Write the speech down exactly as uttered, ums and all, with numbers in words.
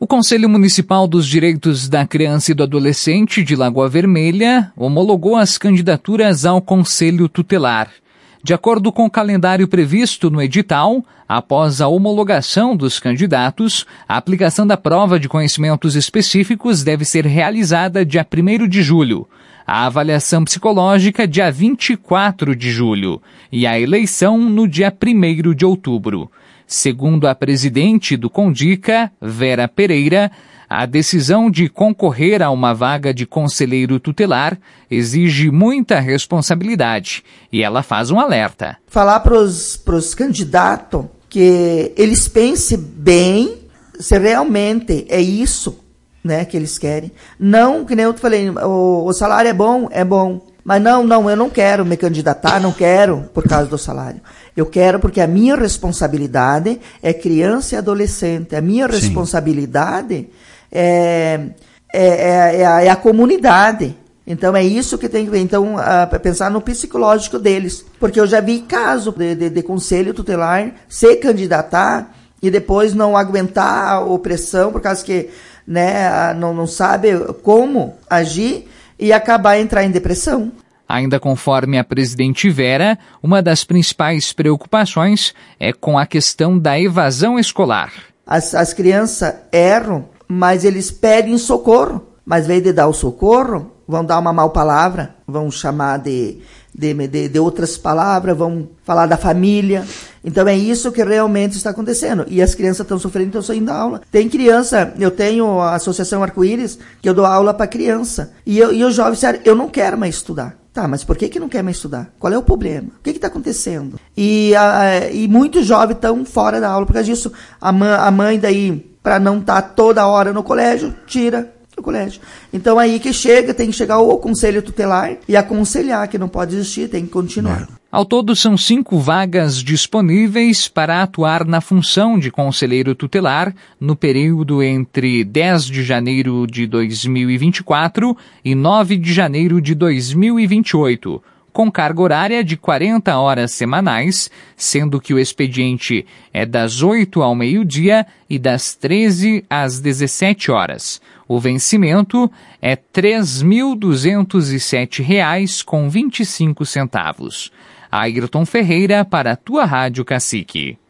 O Conselho Municipal dos Direitos da Criança e do Adolescente de Lagoa Vermelha homologou as candidaturas ao Conselho Tutelar. De acordo com o calendário previsto no edital, após a homologação dos candidatos, a aplicação da prova de conhecimentos específicos deve ser realizada dia primeiro de julho, a avaliação psicológica dia vinte e quatro de julho e a eleição no dia primeiro de outubro. Segundo a presidente do Condica, Vera Pereira, a decisão de concorrer a uma vaga de conselheiro tutelar exige muita responsabilidade e ela faz um alerta. Falar para os candidatos que eles pensem bem se realmente é isso, né, que eles querem. Não, que nem eu te falei, o, o salário é bom, é bom. Mas não, não, eu não quero me candidatar, não quero por causa do salário. Eu quero porque a minha responsabilidade é criança e adolescente. A minha Sim. responsabilidade é, é, é, é, a, é a comunidade. Então é isso que tem que ver. Então, uh, pensar no psicológico deles. Porque eu já vi caso de, de, de conselho tutelar se candidatar e depois não aguentar a opressão por causa que, né, não, não sabe como agir e acabar a entrar em depressão. Ainda conforme a presidente Vera, uma das principais preocupações é com a questão da evasão escolar. As, as crianças erram, mas eles pedem socorro. Mas, ao invés de dar o socorro, vão dar uma mal palavra, vão chamar de, de, de, de outras palavras, vão falar da família. Então é isso que realmente está acontecendo. E as crianças estão sofrendo, estão saindo da aula. Tem criança, eu tenho a Associação Arco-Íris, que eu dou aula para criança. E, eu, e os jovens disseram, eu não quero mais estudar. Tá, mas por que que não quer mais estudar? Qual é o problema? O que que está acontecendo? E, a, e muitos jovens estão fora da aula por causa disso. A mãe, a mãe daí, para não estar tá toda hora no colégio, tira do colégio. Então aí que chega, tem que chegar o conselho tutelar e aconselhar que não pode existir, tem que continuar. É. Ao todo são cinco vagas disponíveis para atuar na função de conselheiro tutelar no período entre dez de janeiro de dois mil e vinte e quatro e nove de janeiro de dois mil e vinte e oito, com carga horária de quarenta horas semanais, sendo que o expediente é das oito ao meio-dia e das treze às dezessete horas. O vencimento é três mil duzentos e sete reais com vinte e cinco centavos. Ayrton Ferreira para a tua Rádio Cacique.